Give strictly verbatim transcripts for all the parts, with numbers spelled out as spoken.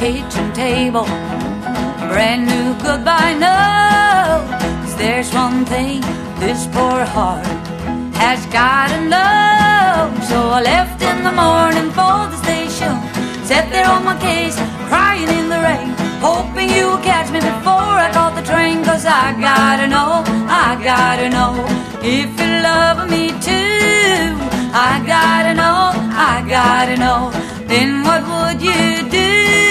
kitchen table, brand new goodbye note. 'Cause there's one thing this poor heart has gotta know. So I left in the morning for the station, sat there on my case, crying in the rain, hoping you would catch me before I caught the train. 'Cause I gotta know, I gotta know if you love me too. I gotta know, I gotta know, then what would you do?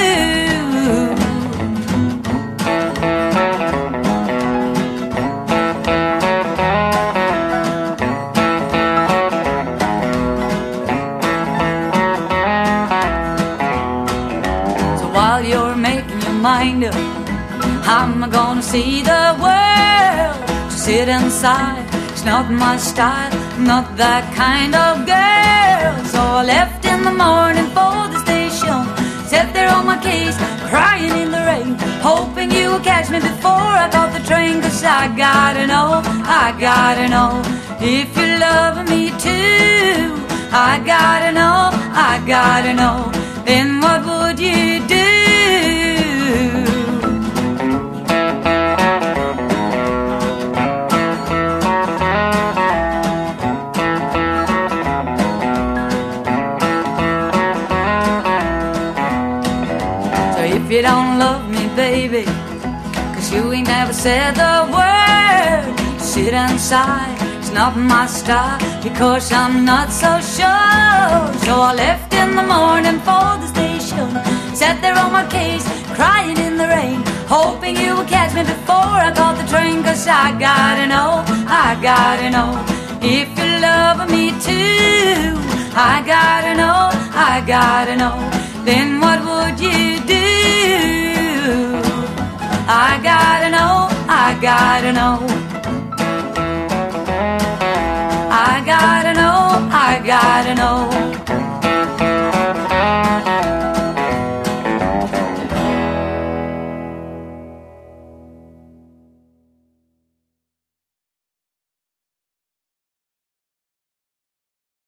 So while you're making your mind up, I'm gonna see the world. Just sit inside, it's not my style, not that kind of girl. So I left in the morning for the station, sat there on my case, crying in the rain, hoping you would catch me before I caught the train. 'Cause I gotta know, I gotta know if you love me too. I gotta know, I gotta know, then what would you do? If you don't love me, baby, 'cause you ain't never said the word, sit inside, it's not my style, because I'm not so sure. So I left in the morning for the station, sat there on my case, crying in the rain, hoping you would catch me before I caught the train. 'Cause I gotta know, I gotta know if you love me too. I gotta know, I gotta know, then what would you do? I gotta know, I gotta know, I gotta know, I gotta know.